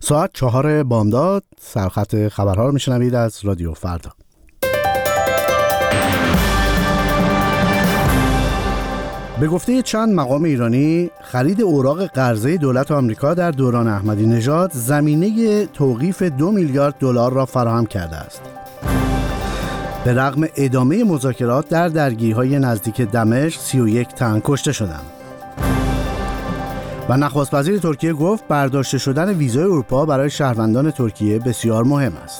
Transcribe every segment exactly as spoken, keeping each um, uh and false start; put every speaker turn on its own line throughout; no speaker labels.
ساعت چهار بامداد سرخط خبرها رو میشنوید از رادیو فردا. به گفته چند مقام ایرانی، خرید اوراق قرضه دولت آمریکا در دوران احمدی نژاد زمینه توقیف دو میلیارد دلار را فراهم کرده است. به رغم ادامه مذاکرات در درگیری‌های نزدیک دمشق سی و یک تن کشته شدند. و نخست وزیر ترکیه گفت برداشته شدن ویزای اروپا برای شهروندان ترکیه بسیار مهم است.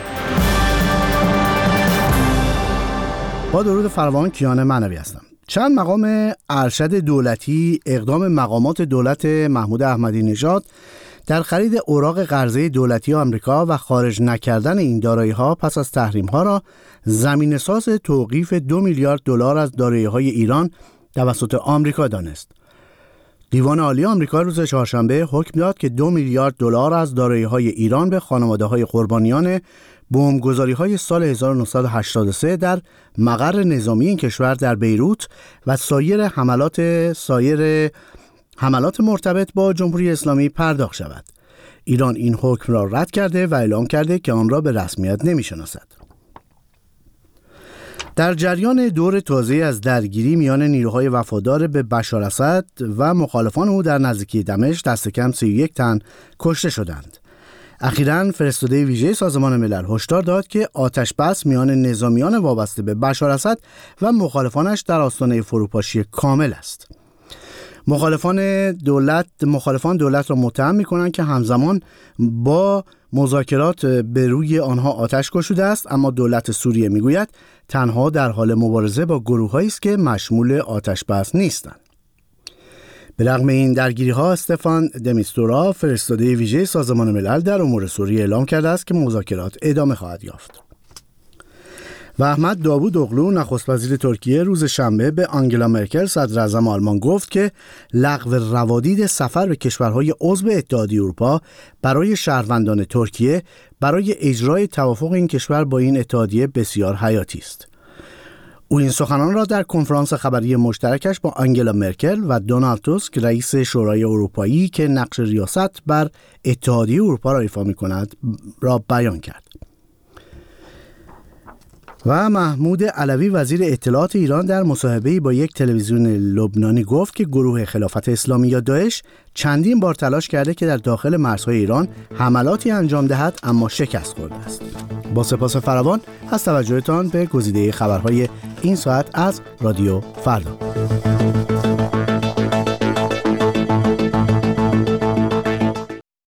با درود فراوان، کیان معنوی هستم. چند مقام ارشد دولتی اقدام مقامات دولت محمود احمدی نژاد در خرید اوراق قرضه دولتی آمریکا و خارج نکردن این دارایی‌ها پس از تحریم‌ها را زمینه‌ساز توقیف دو میلیارد دلار از دارایی‌های ایران توسط آمریکا دانست. دیوان عالی آمریکا روز چهارشنبه حکم داد که دو میلیارد دلار از دارایی‌های ایران به خانواده‌های قربانیان بمبگذاری‌های سال هزار و نهصد و هشتاد و سه در مقر نظامی این کشور در بیروت و سایر حملات سایر حملات مرتبط با جمهوری اسلامی پرداخت شود. ایران این حکم را رد کرده و اعلام کرده که آن را به رسمیت نمی‌شناسد. در جریان دور تازه از درگیری میان نیروهای وفادار به بشار اسد و مخالفان او در نزدیکی دمشق دست کم سی و یک تن کشته شدند. اخیراً فرستاده ویژه سازمان ملل هشدار داد که آتش بس میان نظامیان وابسته به بشار اسد و مخالفانش در آستانه فروپاشی کامل است. مخالفان دولت مخالفان دولت را متهم می‌کنند که همزمان با مذاکرات به روی آنها آتش گشوده است، اما دولت سوریه میگوید تنها در حال مبارزه با گروه‌هایی است که مشمول آتش بس نیستند. به رغم این درگیری‌ها، استفان دمیستورا فرستاده ویژه سازمان ملل در امور سوریه اعلام کرده است که مذاکرات ادامه خواهد یافت. و احمد داوود اغلو نخست وزیر ترکیه روز شنبه به آنگلا مرکل صدر اعظم آلمان گفت که لغو روادید سفر به کشورهای عضو اتحادیه اروپا برای شهروندان ترکیه برای اجرای توافق این کشور با این اتحادیه بسیار حیاتی است. او این سخنان را در کنفرانس خبری مشترکش با آنگلا مرکل و دونالد توسک رئیس شورای اروپایی که نقش ریاست بر اتحادیه اروپا را ایفا می‌کند را بیان کرد. و محمود علوی وزیر اطلاعات ایران در مصاحبه‌ای با یک تلویزیون لبنانی گفت که گروه خلافت اسلامی یا داعش چندین بار تلاش کرده که در داخل مرزهای ایران حملاتی انجام دهد، اما شکست خورده است. با سپاس فراوان از توجهتان به گزیده خبرهای این ساعت از رادیو فردا.